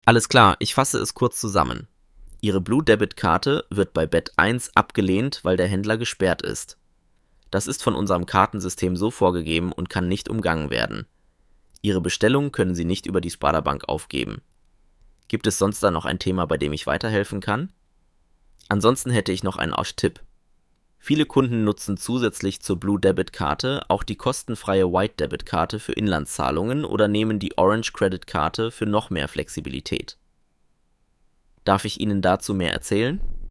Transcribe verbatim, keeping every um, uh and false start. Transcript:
Alles klar, ich fasse es kurz zusammen. Ihre Blue Debit Karte wird bei Bet eins abgelehnt, weil der Händler gesperrt ist. Das ist von unserem Kartensystem so vorgegeben und kann nicht umgangen werden. Ihre Bestellung können Sie nicht über die Sparda-Bank aufgeben. Gibt es sonst da noch ein Thema, bei dem ich weiterhelfen kann? Ansonsten hätte ich noch einen Tipp. Viele Kunden nutzen zusätzlich zur Blue Debit Karte auch die kostenfreie White Debit Karte für Inlandszahlungen oder nehmen die Orange Credit Karte für noch mehr Flexibilität. Darf ich Ihnen dazu mehr erzählen?